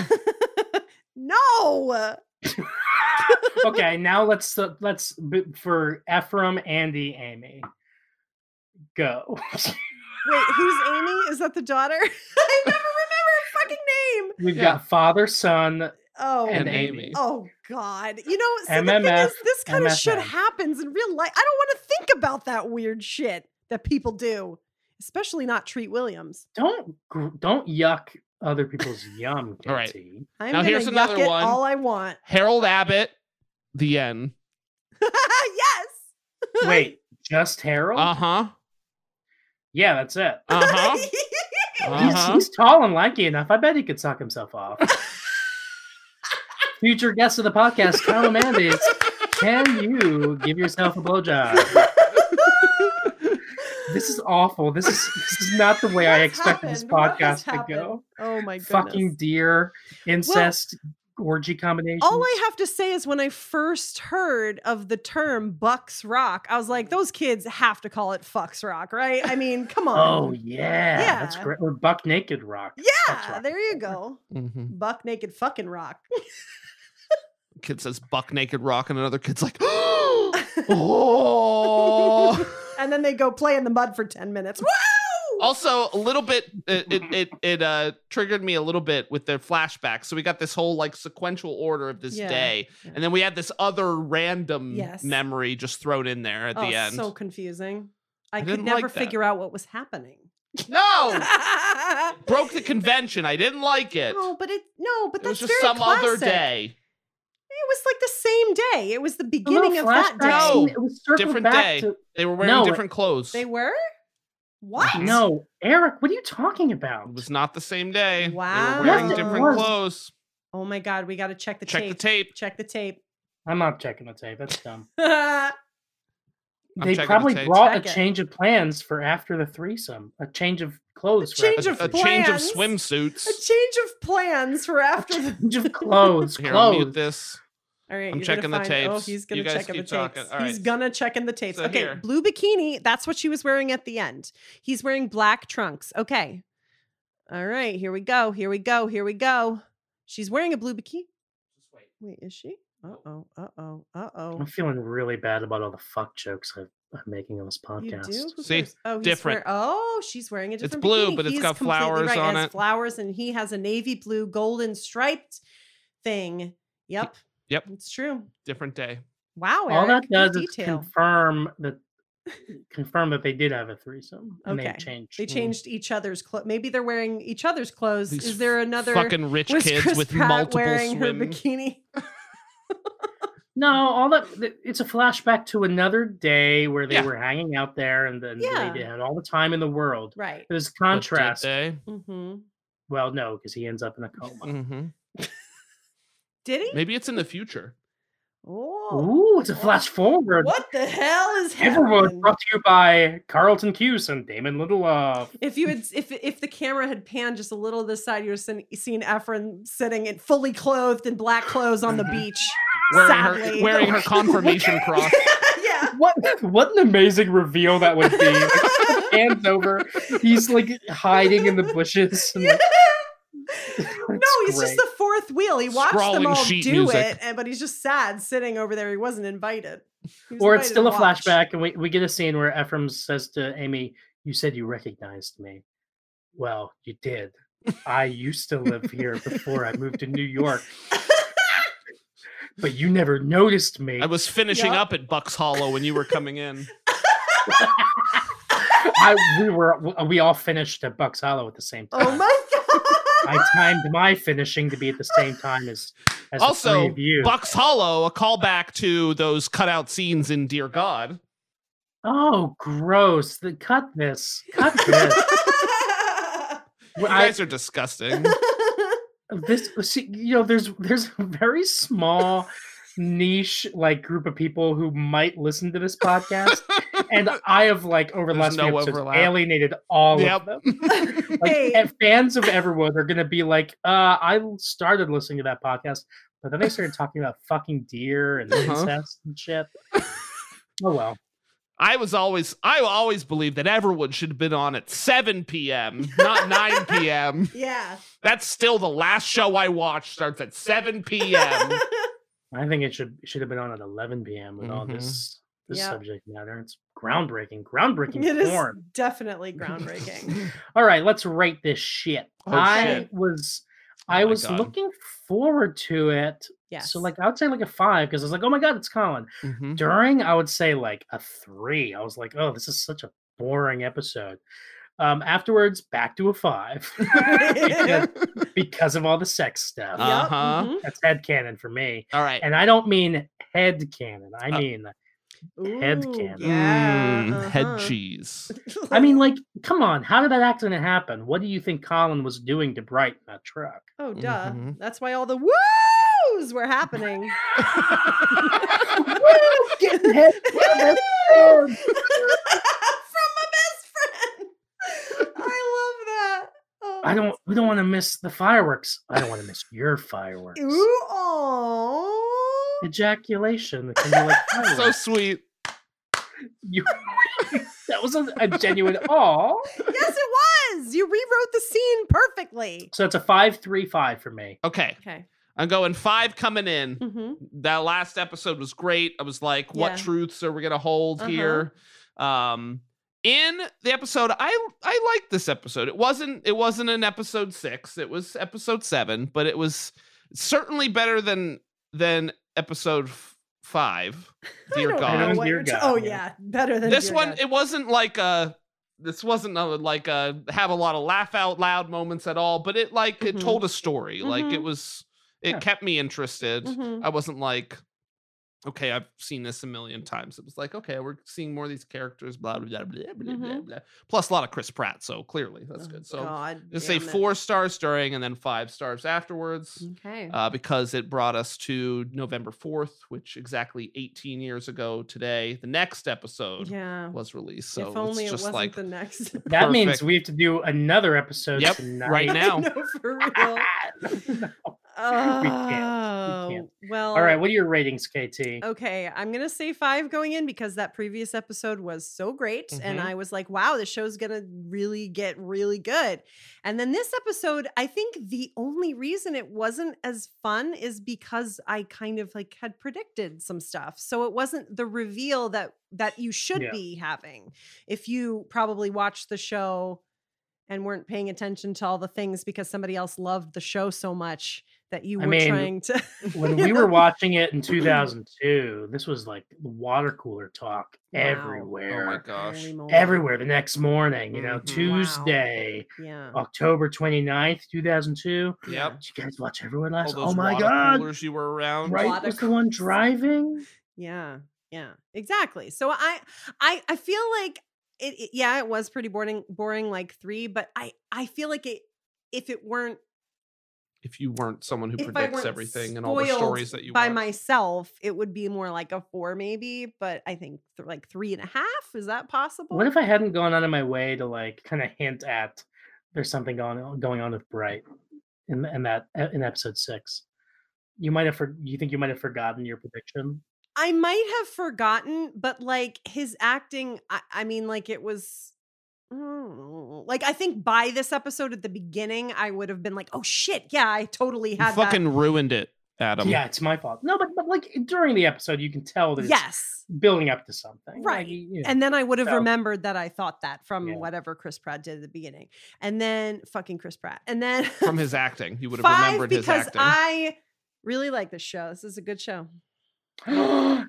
No. Okay, now let's uh, let's b- for Ephraim, Andy, Amy. Go. Wait, who's Amy? Is that the daughter? I never remember her fucking name. We've Yeah. got father, son, Oh, and, And Amy. Amy. oh God. You know, so M the M thing F, is, this kind of shit M F M. happens in real life. I don't want to think about that weird shit that people do, especially not Treat Williams. Don't gr- don't yuck other people's yum. All right. Katie. I'm Now gonna here's yuck another it one. all I want. Harold Abbott, the end. Yes. Wait, just Harold? Uh huh. Yeah, that's it. Uh huh. He's, Uh-huh. he's tall and lanky enough. I bet he could suck himself off. Future guest of the podcast, Kyle Mandes. Can you give yourself a blowjob? This is awful. This is this is not the way I What's expected this happened? What has podcast to happened? go. Oh my goodness. Fucking deer, incest, orgy combinations. All I have to say is when I first heard of the term Bucks Rock, I was like, those kids have to call it Fucks Rock, right? I mean, come on. Oh yeah, Yeah. that's great. Or Buck Naked Rock. Yeah, Rock. there you go. Mhm. Buck Naked fucking rock. Kid says buck naked rock, and another kid's like, oh. And then they go play in the mud for ten minutes. Woo! Also, a little bit, it it it, it uh, triggered me a little bit with their flashbacks. So we got this whole like sequential order of this Yeah. day, and then we had this other random Yes. memory just thrown in there at Oh, the end. so confusing. I, I could didn't never like that. figure out what was happening. No, broke the convention. I didn't like it. No, but it no, but It was that's just very some other classic. day. It was like the same day. It was the The little beginning of that day. flashback scene, it was circled Different back day. to- They were wearing No, it- different clothes. They were? What? No, Eric, what are you talking about? It was not the same day. Wow. They were wearing Yes, it different was. clothes. Oh my god, we got to check the Check tape. the tape. Check the tape. I'm not checking the tape. That's dumb. Check I'm They checking probably the tape. brought Check a it. change of plans for after the threesome. A change of clothes. A for change after of the A threesome. change of plans. swimsuits. A change of plans for after the Change of clothes. Here, I'll mute clothes. this. All right, I'm you're checking the gonna find, Oh, tapes. he's You gonna guys check in the keep talking. tapes. All He's right. gonna check in the tapes. So okay, here. blue bikini. That's what she was wearing at the end. He's wearing black trunks. Okay. All right, here we go. Here we go. Here we go. She's wearing a blue bikini. Just wait. Wait, is she? Uh oh. Uh oh. Uh oh. I'm feeling really bad about all the fuck jokes I've, I'm making on this You podcast. do? Who See? cares? Oh, he's Different. wear- oh, she's wearing a different blue, bikini. but it's He's got completely flowers right. on has it. flowers, and he has a navy blue golden striped thing. Yep. Yep. It's true. Different day. Wow, All Eric, that does good is detail. confirm that confirm that they did have a threesome and Okay. they changed. They changed each other's clothes. Maybe they're wearing each other's clothes. These Is there another fucking rich was kids Chris with Pratt multiple wearing swim- her bikini? No, all that th- it's a flashback to another day where they Yeah. were hanging out there and then Yeah. they had all the time in the world. Right. There's But did contrast. they? Mm-hmm. Well, no, because he ends up in a coma. Mhm. Did he? Maybe it's in the future. Oh, Ooh, it's a flash forward. what the hell is Everyone happening? brought to you by Carlton Cuse and Damon Lindelof. If you had, if if the camera had panned just a little to the side, you would have seen Efren sitting in fully clothed in black clothes on the beach, Wearing sadly. her wearing her confirmation cross. yeah. What what an amazing reveal that would be. Like, hands over. He's like hiding in the bushes. And, like, No, he's just great. the fourth wheel. He watched them Scrawling all sheet do music. it, and but he's just sad sitting over there. He wasn't invited. He was Or it's invited still a to watch. flashback, and we, we get a scene where Ephraim says to Amy, "You said you recognized me. Well, you did. I used to live here before I moved to New York, but you never noticed me." I was finishing Yup. up at Bucks Hollow when you were coming in. I we were we all finished at Bucks Hollow at the same time. Oh my god! I timed my finishing to be at the same time as as the three Also, of you. Bucks Hollow, a callback to those cutout scenes in Dear God. Oh, gross! The, cut this. Cut this. You I- guys are disgusting. this see, you know there's there's a very small niche like group of people who might listen to this podcast and I have like over the There's last few no episodes overlap. alienated all Yep. of them. Like Hey. and fans of Everwood are gonna be like, uh I started listening to that podcast, but then they started talking about fucking deer and Uh-huh. incest and shit. Oh well. I was always I always believed that Everwood should have been on at seven p.m., not nine p.m. Yeah. That's still the last show I watched starts at seven p.m. I think it should should have been on at eleven p.m. with all Mhm. this this Yep. subject matter. It's groundbreaking, groundbreaking It is porn. definitely groundbreaking. All right, let's rate this shit. Oh, I shit. was Oh I my was God. looking forward to it. Yes. So like I would say like a five because I was like, oh my god, it's Colin. Mhm. During, I would say like a three. I was like, oh, this is such a boring episode. Um, afterwards, back to a five because, because of all the sex stuff. Yep, Uh-huh. mhm. That's headcanon for me. All right. And I don't mean head canon. I Uh, mean head Ooh, cannon. Yeah. Mm, head uh-huh. cheese. I mean, like, come on, how did that accident happen? What do you think Colin was doing to brighten that truck? Oh, duh. Mhm. That's why all the woos were happening. Woo! Getting head from From my best friend. I love that. Oh, I don't. don't want to miss the fireworks. I don't want to miss your fireworks. Ooh, oh. Ejaculation can be like fireworks. So sweet. You, that was a, a genuine aw. Yes, it was. You rewrote the scene perfectly. So it's a five, three, five for me. Okay. Okay. I'm going five coming in. Mm-hmm. That last episode was great. I was like, what Yeah. truths are we gonna hold Uh-huh. here? Um, in the episode, I I liked this episode. It wasn't it wasn't an episode six. It was episode seven, but it was certainly better than than episode f- five. Dear I don't God. know what Dear you're t- God, oh yeah. yeah, better than This Dear one, God. it wasn't like a. This wasn't a, like a have a lot of laugh out loud moments at all, but it like it Mhm. told a story. Like it Mhm. was, it Yeah. kept me interested. Mhm. I wasn't like, okay, I've seen this a million times. It was like, okay, we're seeing more of these characters. Blah blah blah blah blah blah. Mhm. blah. Plus a lot of Chris Pratt, so clearly that's Oh, good. So God let's say damn it. four stars during and then five stars afterwards. Okay. Uh, because it brought us to November fourth, which exactly eighteen years ago today, the next episode yeah. was released. So if only it's it just wasn't like the next. That means Perfect. we have to do another episode Yep, tonight. right now. no, for real. No. Oh, We can't. We can't. well. All right, what are your ratings, K T? Okay, I'm gonna say five going in because that previous episode was so great, and Mhm. I was like, "Wow, the show's gonna really get really good." And then this episode, I think the only reason it wasn't as fun is because I kind of like had predicted some stuff, so it wasn't the reveal that that you should Yeah. be having if you probably watched the show and weren't paying attention to all the things because somebody else loved the show so much that you I were mean, trying to. When you we know? were watching it in two thousand two, this was like water cooler talk Wow. everywhere. oh my gosh. Holy moly. Everywhere the next morning, you know, Mhm. Tuesday, Yeah. October twenty-ninth, two thousand two. Yep. Did you guys watch everyone All last? those Oh my water god. coolers you were around. Right Water was the one driving? Yeah, yeah, exactly. So I, I, I feel like it, it- Yeah, it was pretty boring, boring like three. But I, I feel like it. If it weren't, If you weren't someone who if I predicts weren't everything and all the spoiled stories that you by watch. myself, it would be more like a four, maybe. But I think th- like three and a half. Is that possible? What if I hadn't gone out of my way to like kind of hint at there's something going on going on with Bright in in that in episode six? You might have for, you think you might have forgotten your prediction? I might have forgotten, but like his acting, I, I mean, like it was. mm, Like I think by this episode at the beginning, I would have been like, "Oh shit, yeah, I totally You had fucking that." ruined it, Adam. Yeah, it's my fault. No, but but like during the episode, you can tell that it's Yes, building up to something, right. Like, you know, And then I would have so- remembered that I thought that from Yeah. whatever Chris Pratt did at the beginning, and then fucking Chris Pratt, and then From his acting. You would have five remembered his because acting. I really like this show. This is a good show. guys,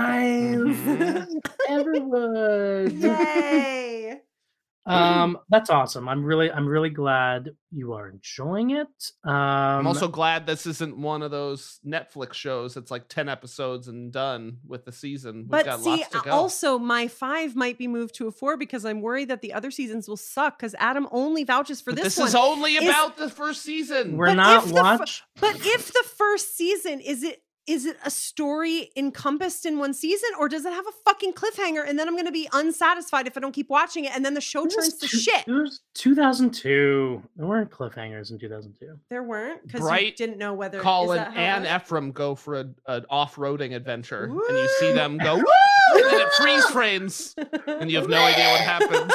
Mhm. everyone. Yay! Um, that's awesome. I'm really, I'm really glad you are enjoying it. Um, I'm also glad this isn't one of those Netflix shows that's like ten episodes and done with the season. We've But got see, lots to go. also my five might be moved to a four because I'm worried that the other seasons will suck because Adam only vouches for But this, this one. is only Is- about the first season. we're But not if the fir- watch. But if the first season is it is it a story encompassed in one season or does it have a fucking cliffhanger and then I'm going to be unsatisfied if I don't keep watching it and then the show This is turns to two- shit. It was two thousand two. There weren't cliffhangers in two thousand two. There weren't because you Bright, didn't know whether is Colin that how and it went? Ephraim go for a, an off-roading adventure, and you see them go woo, Woo! and then it freeze frames, and you have no idea what happens.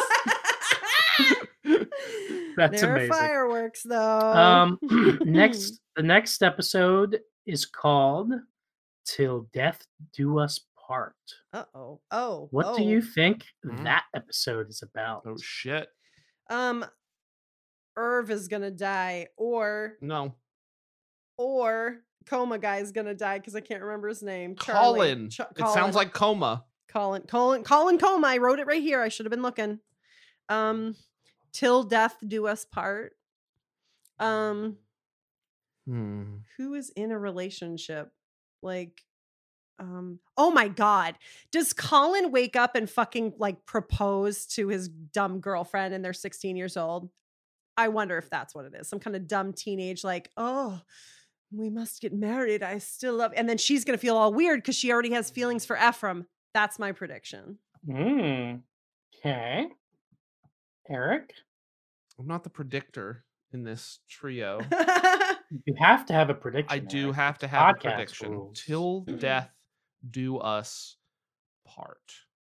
That's there amazing. are fireworks though. Um, next, the next episode is called "Till Death Do Us Part." Uh oh. Oh. What oh. do you think Mhm. that episode is about? Oh shit! Um, Irv is gonna die, or No, or coma guy's gonna die because I can't remember his name. Charlie. Colin. Ch- It Colin. sounds like coma. Colin. Colin. Colin Coma. I wrote it right here. I should have been looking. Um, till death do us part. Um, Hmm. who is in a relationship? Like, um, oh my god, does Colin wake up and fucking like propose to his dumb girlfriend and they're sixteen years old? I wonder if that's what it is. Some kind of dumb teenage, like, oh, we must get married. I still love, and then she's gonna feel all weird because she already has feelings for Ephraim. That's my prediction. Hmm. Okay. Eric. I'm not the predictor in this trio. You have to have a prediction. I do Eric. have to have a Podcast prediction. rules. Till death do us part.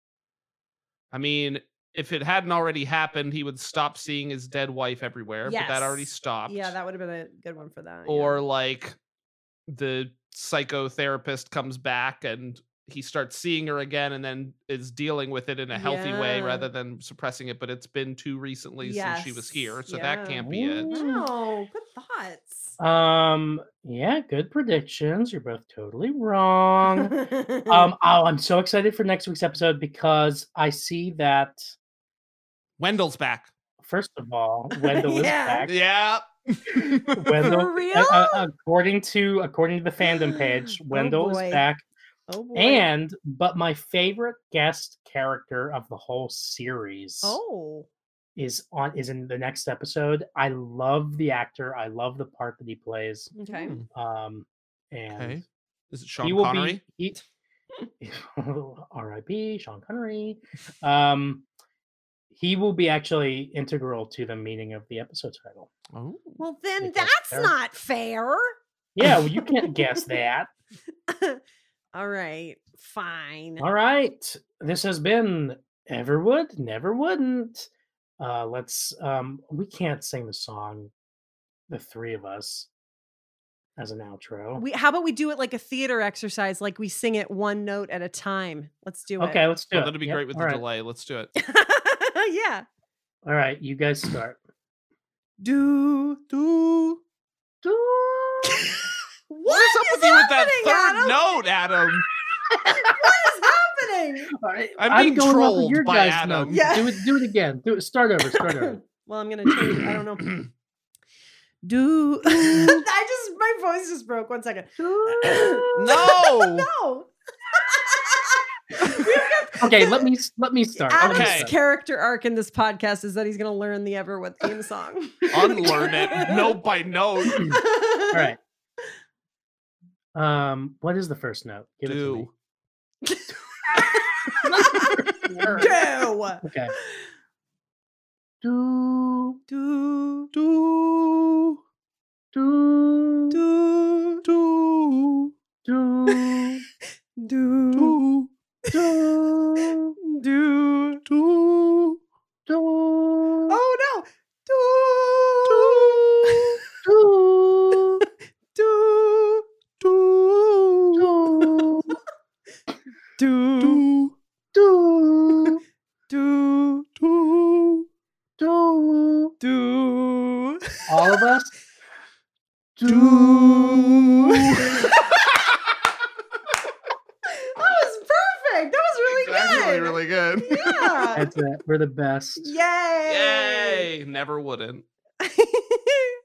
I mean, if it hadn't already happened, he would stop seeing his dead wife everywhere, but that already Yes. stopped. Yeah, that would have been a good one for that. yeah. Or like the psychotherapist comes back and he starts seeing her again and then is dealing with it in a healthy way Yeah. rather than suppressing it. But it's been too recently since she was here, Yes, so yeah. that can't be it. Wow, good thoughts. Um, yeah, good predictions. You're both totally wrong. um, oh, I'm so excited for next week's episode because I see that. Wendell's back. First of all, Wendell is Yeah. back. Yeah. Wendell, For real? uh, uh, according to according to the fandom page, Wendell is boy. back. Oh boy. And but my favorite guest character of the whole series oh, is on is in the next episode. I love the actor. I love the part that he plays. okay. Hmm. Um, and Okay. Is it he Sean will Connery? be he, R I P Sean Connery. Um, he will be actually integral to the meaning of the episode title. Oh. Well, then Because that's they're- not fair. Yeah, well, you can't guess that. All right, fine. All right. This has been Everwood, Never Wouldn't. Uh, let's um we can't sing the song, the three of us, as an outro. We how about we do it like a theater exercise, like we sing it one note at a time. Let's do it. Okay, let's do Oh, it. that'd be Yep, great with all the right. delay. Let's do it. yeah. All right, you guys start. Do Do. Do. what, What is up with you with that happening, third Adam? note, Adam? What is happening? All right, I'm being going off of trolled your by guys' Adam. notes. Yeah. Do it. Do it again. Do it. Start over. Start over. Well, I'm gonna change. I don't know. Do I just my voice just broke. One second. No. no. Okay, let me let me start. Let me Adam's Okay. start. character arc in this podcast is that he's gonna learn the Everwood theme song. Unlearn it note by note. All right. Um, what is the first note? Give it to me. Do. Do. Okay. Do Do. Do. do Do. Do. do Do. Do. do Do. Do. do Oh no. do Do. Do. do Do. Do. do Do. Do. do Do. all of us Do. That was perfect. That was really That's good. really, really good. Yeah. That's it. We're the best. Yay. Yay. Never wouldn't.